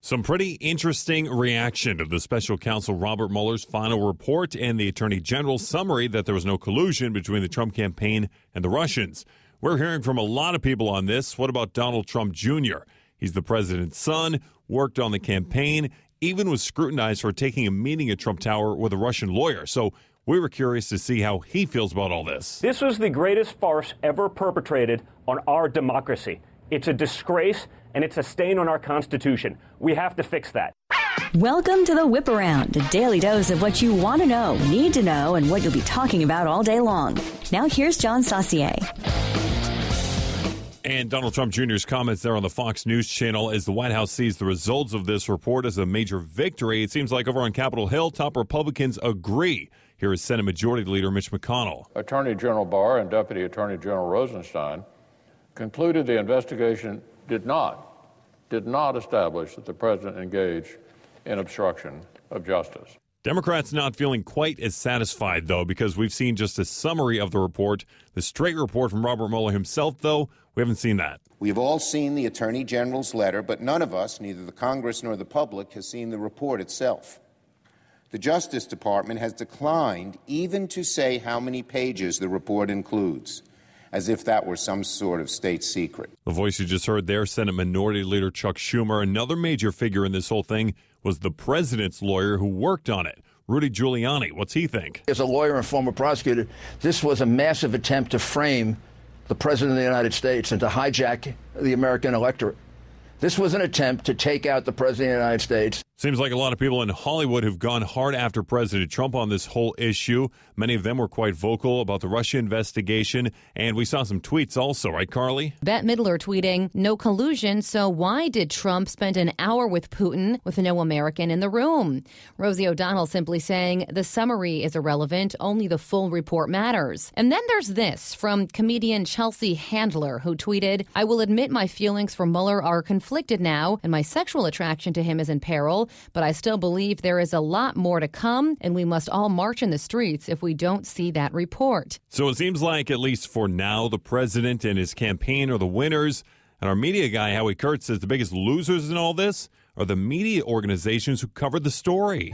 Some pretty interesting reaction to the special counsel Robert Mueller's final report and the Attorney General's summary that there was no collusion between the Trump campaign and the Russians. We're hearing from a lot of people on this. What about Donald Trump Jr.? He's the president's son, worked on the campaign, even was scrutinized for taking a meeting at Trump Tower with a Russian lawyer. So we were curious to see how he feels about all this. This was the greatest farce ever perpetrated on our democracy. It's a disgrace, and it's a stain on our Constitution. We have to fix that. Welcome to the Whip Around, a daily dose of what you want to know, need to know, and what you'll be talking about all day long. Now here's John Saucier. And Donald Trump Jr.'s comments there on the Fox News channel as the White House sees the results of this report as a major victory. It seems like over on Capitol Hill, top Republicans agree. Here is Senate Majority Leader Mitch McConnell. Attorney General Barr and Deputy Attorney General Rosenstein concluded the investigation did not establish that the president engaged in obstruction of justice. Democrats not feeling quite as satisfied, though, because we've seen just a summary of the report. The straight report from Robert Mueller himself, though, we haven't seen that. We have all seen the Attorney General's letter, but none of us, neither the Congress nor the public, has seen the report itself. The Justice Department has declined even to say how many pages the report includes, as if that were some sort of state secret. The voice you just heard there, Senate Minority Leader Chuck Schumer. Another major figure in this whole thing was the president's lawyer who worked on it, Rudy Giuliani. What's he think? As a lawyer and former prosecutor, this was a massive attempt to frame the president of the United States and to hijack the American electorate. This was an attempt to take out the president of the United States. Seems like a lot of people in Hollywood have gone hard after President Trump on this whole issue. Many of them were quite vocal about the Russia investigation, and we saw some tweets also, right, Carly? Bette Midler tweeting, "No collusion, so why did Trump spend an hour with Putin with no American in the room?" Rosie O'Donnell simply saying, "The summary is irrelevant, only the full report matters." And then there's this from comedian Chelsea Handler, who tweeted, "I will admit my feelings for Mueller are conflicted now, and my sexual attraction to him is in peril. But I still believe there is a lot more to come, and we must all march in the streets if we don't see that report." So it seems like, at least for now, the president and his campaign are the winners. And our media guy, Howie Kurtz, says the biggest losers in all this are the media organizations who covered the story.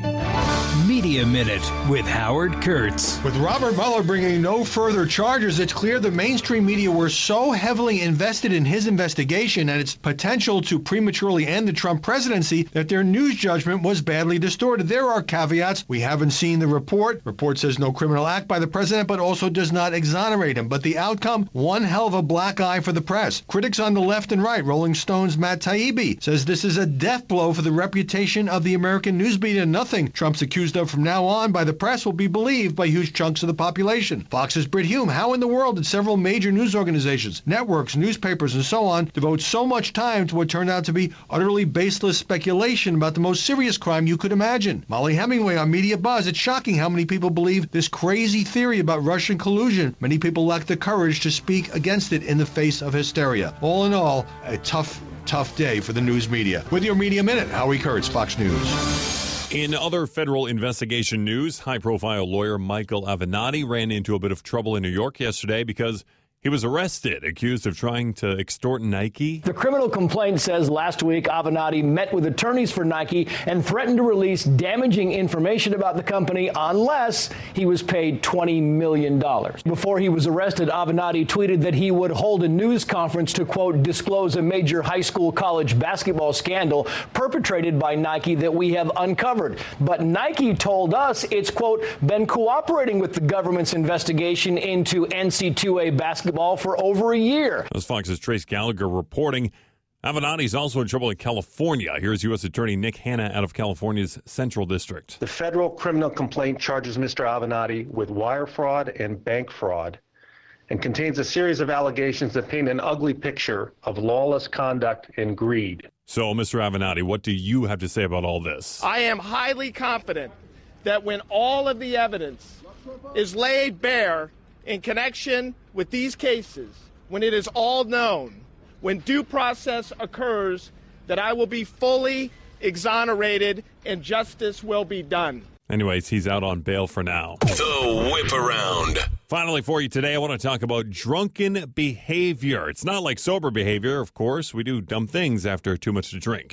Media Minute with Howard Kurtz. With Robert Mueller bringing no further charges, it's clear the mainstream media were so heavily invested in his investigation and its potential to prematurely end the Trump presidency that their news judgment was badly distorted. There are caveats. We haven't seen the report. Report says no criminal act by the president, but also does not exonerate him. But the outcome, one hell of a black eye for the press. Critics on the left and right, Rolling Stone's Matt Taibbi, says this is a death blow for the reputation of the American news media. Nothing Trump's accused of from now on by the press will be believed by huge chunks of the population. Fox's Brit Hume, how in the world did several major news organizations, networks, newspapers, and so on devote so much time to what turned out to be utterly baseless speculation about the most serious crime you could imagine? Molly Hemingway on Media Buzz, it's shocking how many people believe this crazy theory about Russian collusion. Many people lack the courage to speak against it in the face of hysteria. All in all, a tough day for the news media. With your Media Minute, Howie Kurtz, Fox News. In other federal investigation news, high-profile lawyer Michael Avenatti ran into a bit of trouble in New York yesterday because he was arrested, accused of trying to extort Nike. The criminal complaint says last week Avenatti met with attorneys for Nike and threatened to release damaging information about the company unless he was paid $20 million. Before he was arrested, Avenatti tweeted that he would hold a news conference to, quote, disclose a major high school college basketball scandal perpetrated by Nike that we have uncovered. But Nike told us it's, quote, been cooperating with the government's investigation into NC2A basketball for over a year. As Fox's Trace Gallagher reporting, Avenatti's also in trouble in California. Here's U.S. Attorney Nick Hanna out of California's Central District. The federal criminal complaint charges Mr. Avenatti with wire fraud and bank fraud and contains a series of allegations that paint an ugly picture of lawless conduct and greed. So, Mr. Avenatti, what do you have to say about all this? I am highly confident that when all of the evidence is laid bare in connection with these cases, when it is all known, when due process occurs, that I will be fully exonerated and justice will be done. Anyways, he's out on bail for now. The Whip Around. Finally for you today, I want to talk about drunken behavior. It's not like sober behavior, of course. We do dumb things after too much to drink.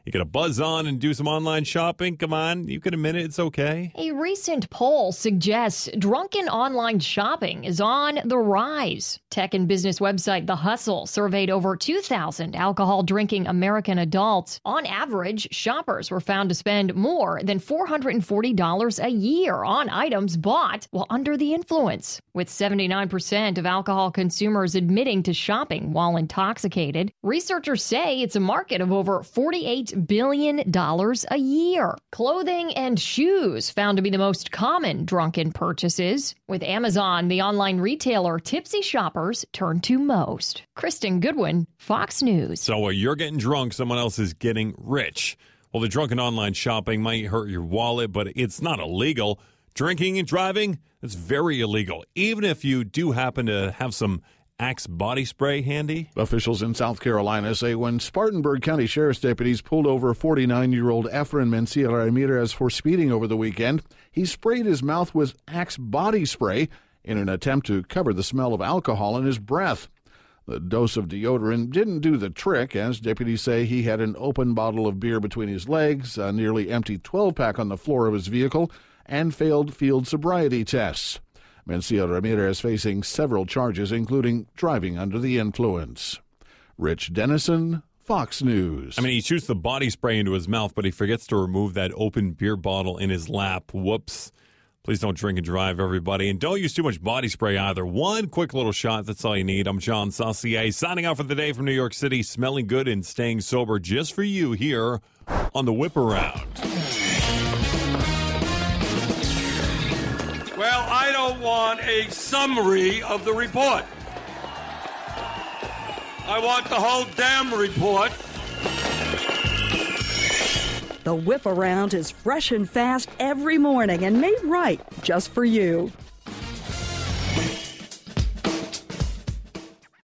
You got to buzz on and do some online shopping? Come on, you can admit it. It's okay. A recent poll suggests drunken online shopping is on the rise. Tech and business website The Hustle surveyed over 2,000 alcohol-drinking American adults. On average, shoppers were found to spend more than $440 a year on items bought while under the influence, with 79% of alcohol consumers admitting to shopping while intoxicated. Researchers say it's a market of over $48 billion a year. Clothing and shoes found to be the most common drunken purchases, with Amazon, the online retailer tipsy shoppers turn to most. Kristen Goodwin, Fox News. So you're getting drunk, someone else is getting rich. Well, the drunken online shopping might hurt your wallet, but it's not illegal. Drinking and driving, that's very illegal, even if you do happen to have some Axe body spray handy. Officials in South Carolina say when Spartanburg County Sheriff's deputies pulled over 49-year-old Efren Mencia Ramirez for speeding over the weekend, he sprayed his mouth with Axe body spray in an attempt to cover the smell of alcohol in his breath. The dose of deodorant didn't do the trick, as deputies say he had an open bottle of beer between his legs, a nearly empty 12-pack on the floor of his vehicle, and failed field sobriety tests. Mencia Ramirez facing several charges, including driving under the influence. Rich Dennison, Fox News. I mean, he shoots the body spray into his mouth, but he forgets to remove that open beer bottle in his lap. Whoops. Please don't drink and drive, everybody. And don't use too much body spray either. One quick little shot, that's all you need. I'm John Saucier, signing out for the day from New York City, smelling good and staying sober just for you here on the Whip Around. Well, I don't want a summary of the report. I want the whole damn report. The Whip Around is fresh and fast every morning and made right just for you.